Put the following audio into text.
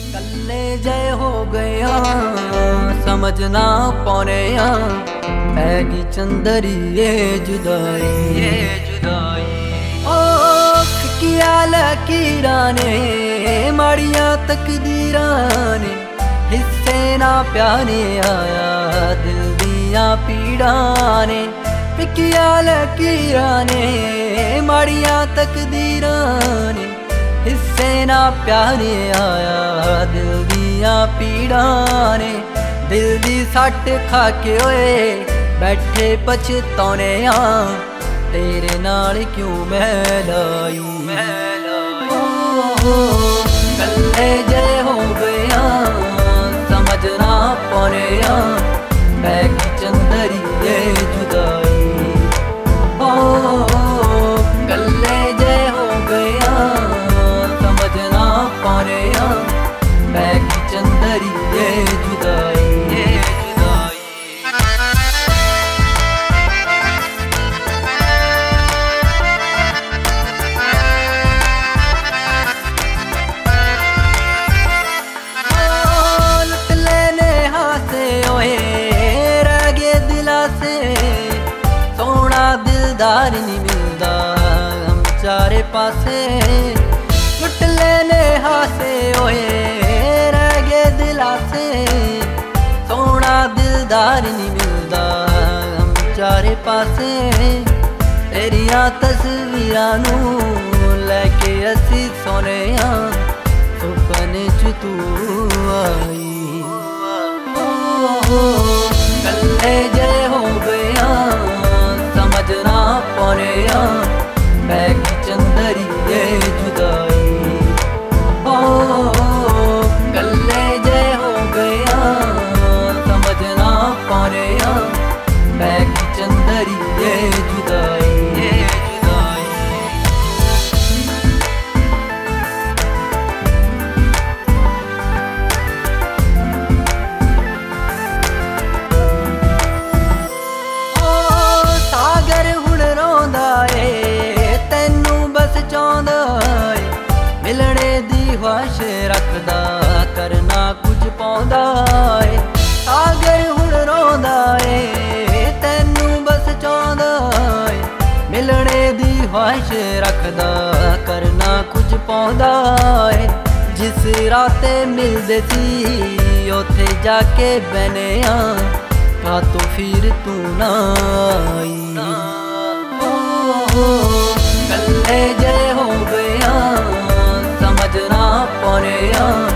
कल्ले जय हो गया समझना पौने पैगी चंदरी ये जुदाई ओ किया लकीरा ने माड़िया तकदीरा ने हिस्से ना प्यारे आया दिल दिया पीड़ा ने पिकिया लकीरा ने माड़िया तकदीरा ने हिस्से ना प्यारे आया दिल दिया पीड़ा ने दिल दी सट खा के ओए बैठे पछतौने तेरे नाल क्यों मैं लाई कल्ले जय हो गया समझना पौने पैगी चंदरी ये जुदाई कल्ले जय हो गया समझना पौने पैगी चंदरी ये जुदाई दिलदार नहीं मिलदा हम चारे पासे लुट लेने हासे ओए रह गए दिला से सोना दिलदार नहीं मिलदा हम चारे पासे तेरिया तस्वीरां नू लेके असी सोने सुपने च तू आई कल्ले जय हो गया समझना पौने पैगी चंदरी ये जुदाई कल्ले जय हो गया समझना पौने पैगी चंदरी ये जुदाई मिलने दी ख्वाहिश रखदा करना कुछ पाउंदा है सागर हुण रोंदा है तैनू बस चाहुंदा है मिलने दी ख्वाहिश रखदा करना कुछ पाउंदा है जिस राते मिलदे सी उथे जाके बने का तो फिर तू ना आई कल्ले जय हो गया समझना पौने